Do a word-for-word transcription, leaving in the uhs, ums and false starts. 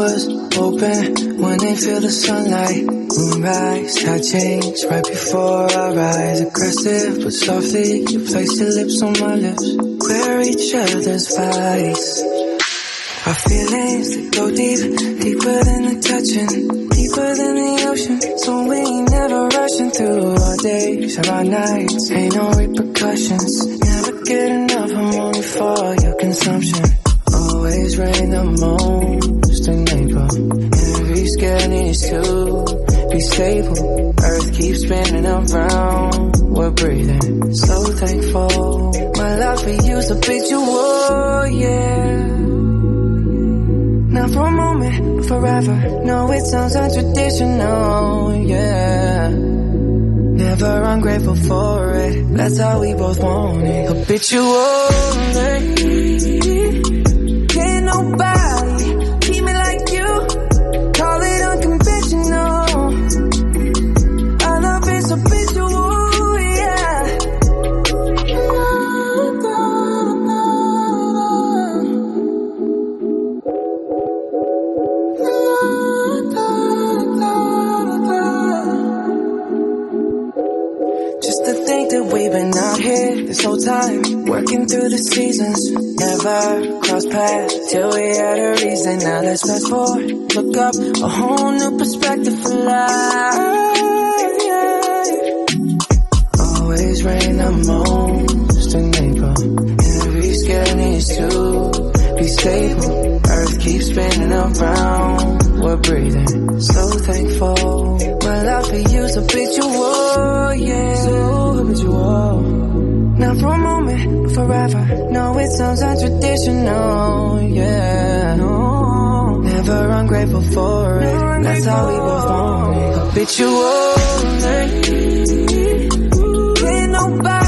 was open when they feel the sunlight. Moonrise had changed right before our eyes. Aggressive but softly, you place your lips on my lips. We're each other's vice. Our feelings that go deep, deeper than the touching, deeper than the ocean. So we ain't never rushing through our days or our nights. Ain't no repercussions. Never get enough, I'm only for your consumption. Always rain the most in April. Every scare needs to be stable. Earth keeps spinning around. We're breathing, so thankful. My love for you's habitual, yeah. Not for a moment, but forever. No, it sounds untraditional, yeah. Never ungrateful for it. That's how we both want it. Habitual, can't nobody keep me like you. Call it unconventional. Our love is habitual, yeah. Just to think that we've been out here this whole time, working through the seasons. Never cross paths till we had a reason. Now let's fast forward, look up, a whole new perspective for life. Always rain the most in April. Every scare needs to be stable. Earth keeps spinning around. We're breathing, so thankful. My love for you's habitual, yeah. So habitual. Not for a moment, but forever. No, it sounds untraditional, yeah. No, never ungrateful for it. Never That's how we both want it. Habitual, can't nobody